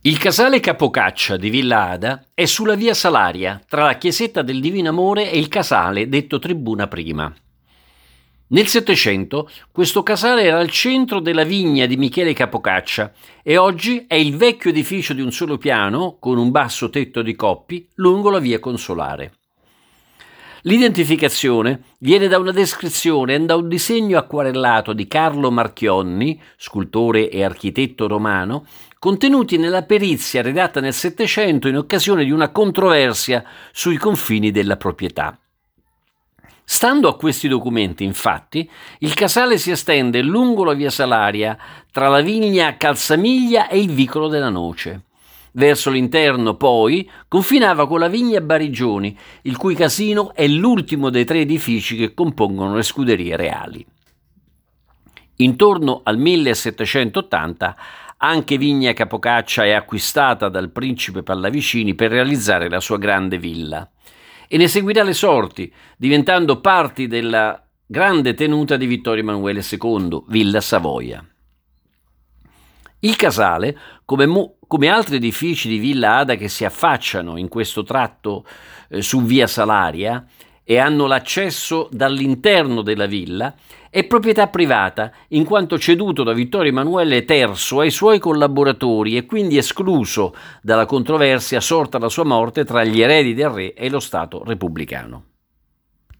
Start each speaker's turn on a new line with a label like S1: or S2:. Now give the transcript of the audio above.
S1: Il casale Capocaccia di Villa Ada è sulla via Salaria, tra la chiesetta del Divino Amore e il casale detto Tribuna Prima. Nel Settecento questo casale era al centro della vigna di Michele Capocaccia e oggi è il vecchio edificio di un solo piano, con un basso tetto di coppi, lungo la via Consolare. L'identificazione viene da una descrizione e da un disegno acquarellato di Carlo Marchionni, scultore e architetto romano, contenuti nella perizia redatta nel Settecento in occasione di una controversia sui confini della proprietà. Stando a questi documenti, infatti, il casale si estende lungo la via Salaria, tra la vigna Calzamiglia e il vicolo della Noce. Verso l'interno, poi, confinava con la vigna Barigioni, il cui casino è l'ultimo dei 3 edifici che compongono le scuderie reali. Intorno al 1780 anche Vigna Capocaccia è acquistata dal principe Pallavicini per realizzare la sua grande villa e ne seguirà le sorti, diventando parti della grande tenuta di Vittorio Emanuele II, Villa Savoia. Il casale, come altri edifici di Villa Ada che si affacciano in questo tratto su via Salaria e hanno l'accesso dall'interno della villa, è proprietà privata, in quanto ceduto da Vittorio Emanuele III ai suoi collaboratori e quindi escluso dalla controversia sorta alla sua morte tra gli eredi del re e lo Stato repubblicano.